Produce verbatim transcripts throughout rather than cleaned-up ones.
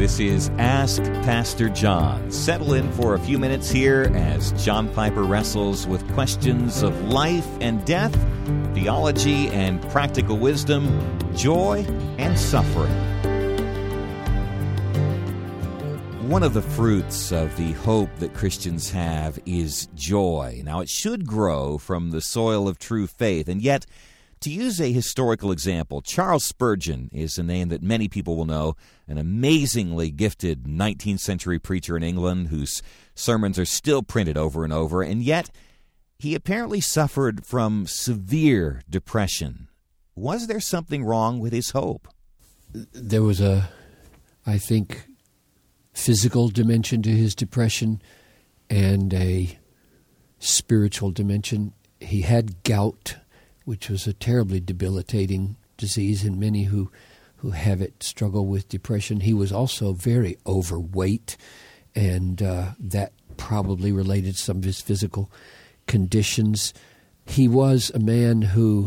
This is Ask Pastor John. Settle in for a few minutes here as John Piper wrestles with questions of life and death, theology and practical wisdom, joy and suffering. One of the fruits of the hope that Christians have is joy. Now, it should grow from the soil of true faith, and yet, to use a historical example, Charles Spurgeon is a name that many people will know, an amazingly gifted nineteenth century preacher in England whose sermons are still printed over and over, and yet he apparently suffered from severe depression. Was there something wrong with his hope? There was a, I think, physical dimension to his depression and a spiritual dimension. He had gout, which was a terribly debilitating disease, and many who, who have it struggle with depression. He was also very overweight, and uh, that probably related to some of his physical conditions. He was a man who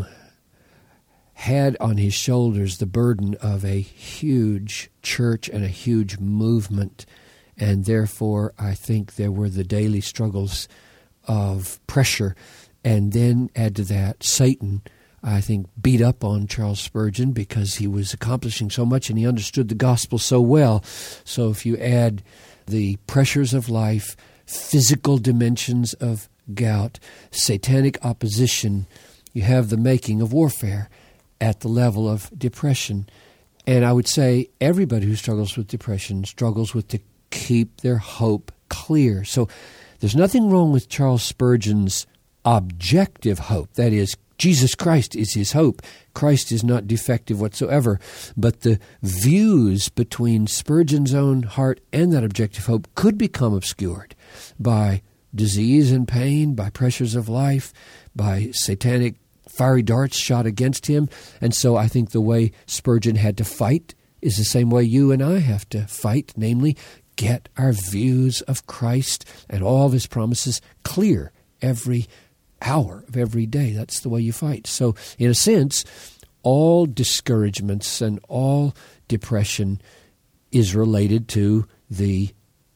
had on his shoulders the burden of a huge church and a huge movement, and therefore I think there were the daily struggles of pressure. And then add to that, Satan, I think, beat up on Charles Spurgeon because he was accomplishing so much and he understood the gospel so well. So if you add the pressures of life, physical dimensions of gout, satanic opposition, you have the making of warfare at the level of depression. And I would say everybody who struggles with depression struggles with to keep their hope clear. So there's nothing wrong with Charles Spurgeon's objective hope. That is, Jesus Christ is his hope. Christ is not defective whatsoever. But the views between Spurgeon's own heart and that objective hope could become obscured by disease and pain, by pressures of life, by satanic fiery darts shot against him. And so I think the way Spurgeon had to fight is the same way you and I have to fight, namely, get our views of Christ and all of his promises clear every hour of every day. That's the way you fight. So, in a sense, all discouragements and all depression is related to the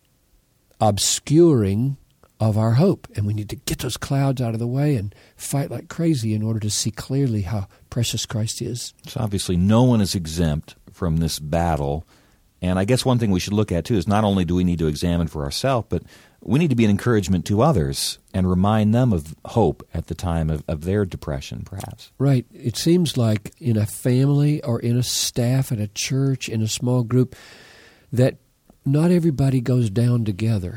obscuring of our hope. And we need to get those clouds out of the way and fight like crazy in order to see clearly how precious Christ is. So obviously no one is exempt from this battle. And I guess one thing we should look at, too, is not only do we need to examine for ourselves, but we need to be an encouragement to others and remind them of hope at the time of, of their depression, perhaps. Right. It seems like in a family or in a staff at a church, in a small group, that not everybody goes down together.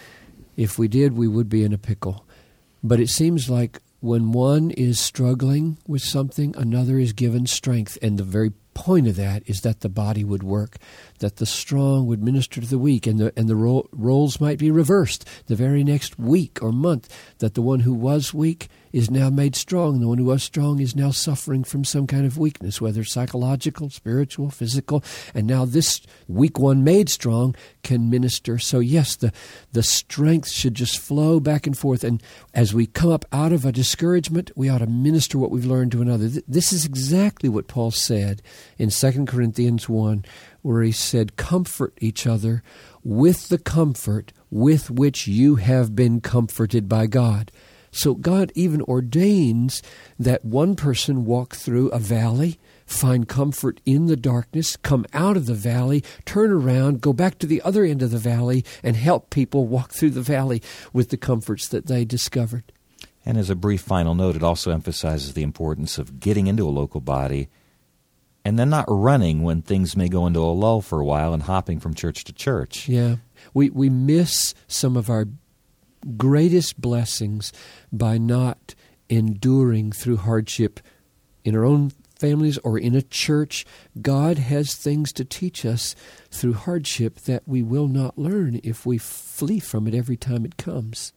If we did, we would be in a pickle. But it seems like when one is struggling with something, another is given strength. And the very point of that is that the body would work, that the strong would minister to the weak, and the and the ro- roles might be reversed the very next week or month, that the one who was weak is now made strong, and the one who was strong is now suffering from some kind of weakness, whether psychological, spiritual, physical, and now this weak one made strong can minister. So yes, the, the strength should just flow back and forth, and as we come up out of a discouragement, we ought to minister what we've learned to another. This is exactly what Paul said in Second Corinthians one, where he said, comfort each other with the comfort with which you have been comforted by God. So God even ordains that one person walk through a valley, find comfort in the darkness, come out of the valley, turn around, go back to the other end of the valley, and help people walk through the valley with the comforts that they discovered. And as a brief final note, it also emphasizes the importance of getting into a local body and then not running when things may go into a lull for a while and hopping from church to church. Yeah. We, we miss some of our greatest blessings by not enduring through hardship in our own families or in a church. God has things to teach us through hardship that we will not learn if we flee from it every time it comes.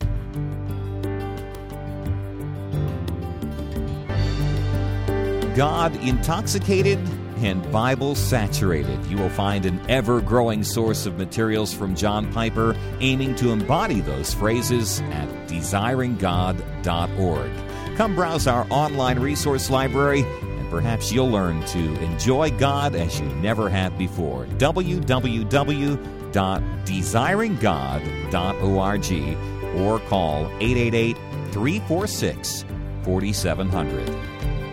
God intoxicated and Bible saturated. You will find an ever-growing source of materials from John Piper aiming to embody those phrases at desiring god dot org. Come browse our online resource library and Perhaps you'll learn to enjoy God as you never have before. w w w dot desiring god dot org or call eight eight eight, three four six, four seven zero zero.